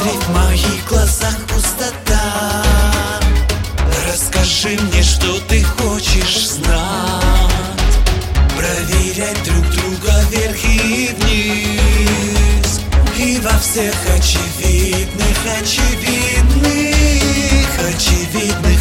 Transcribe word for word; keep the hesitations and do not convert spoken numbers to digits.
Смотри, в моих глазах пустота. Расскажи мне, что ты хочешь знать. Проверять друг друга вверх и вниз. И во всех очевидных, очевидных, очевидных